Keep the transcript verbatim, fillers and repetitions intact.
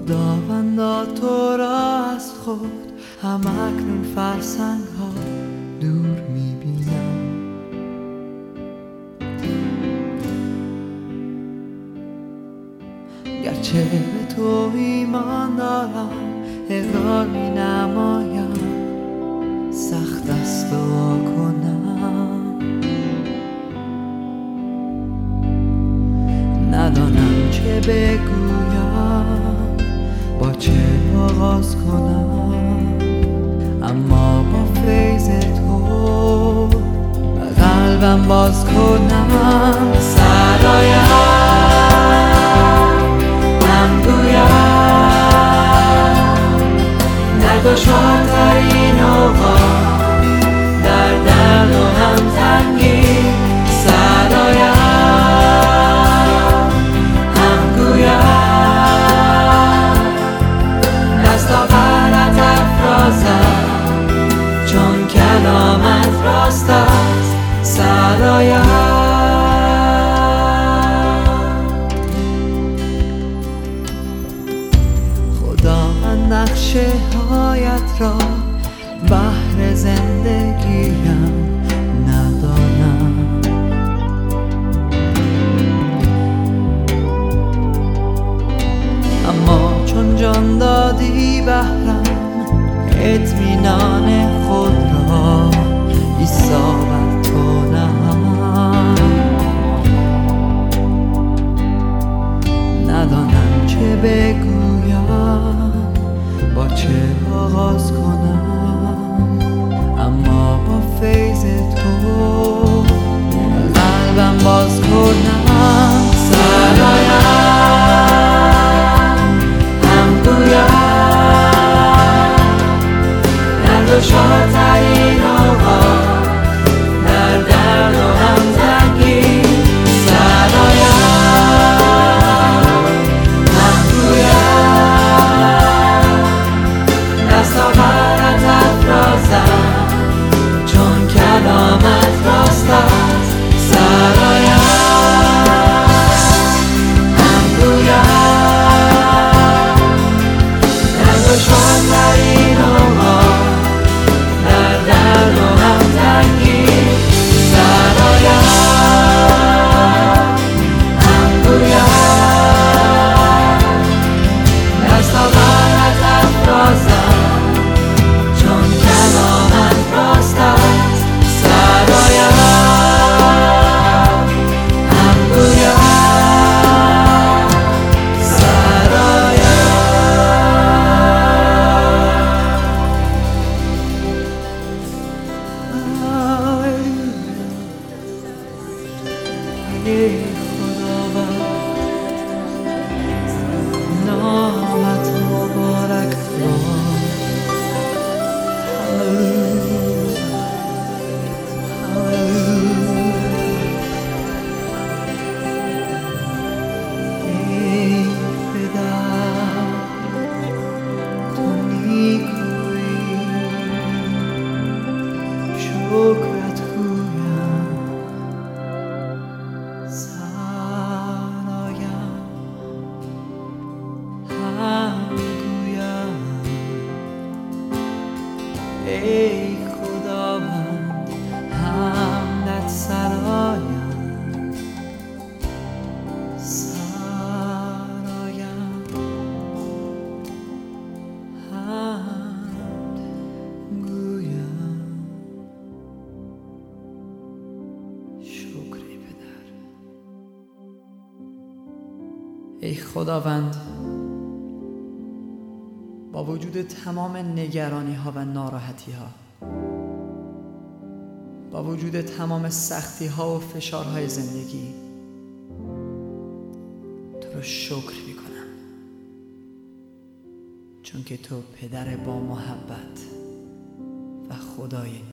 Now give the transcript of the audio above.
خداوندا تو را از خود همکنون فرسنگ ها دور میبینم. گرچه به تو ایمان دارم اقرار می نمایم، سخت است دعا کنم. ندانم چه بگویم، با چه آغاز کنم، اما با فیض تو قلبم باز کنم. سرایم هم گویم در دشوارترین اوقات، در درد و هم تنگی. سرایم هم گویم دستا برات افرازم، چون کلامت راست است. سرایم خداوند نقشه هایت را بهر زندگیم ندانم، اما چون جان دادی بهرم اطمینان خود را عیسی بر تو نهم. ندانم چه بگویم، با چه آغاز کنم، اما با فیض تو قلبم باز کنم. سرایم هم گویم در دشوارترین اوقات، در درد و هم تنگی. سرایم هم گویم دستا برات افرازم، چون کلامت راست است. سرایم هم گویم در دشوارترین اوقات، در درد و هم تنگی. سرایم هم گویم دستا برات افرازم، چون کلامت راست است. سرایم هم گویم سرایم ای خداوند نامت مبارک باد. هللویا هللویا. ای پدر تو نیکویی، شکرت گویم. سرایم هم گویم ای خداوند حمدت سرایم. سرایم حمد گویم. شکری پدر. ای خداوند، با وجود تمام نگرانی ها و ناراحتی ها، با وجود تمام سختی ها و فشارهای زندگی، تو رو شکر می کنم، چون که تو پدر با محبت و خدای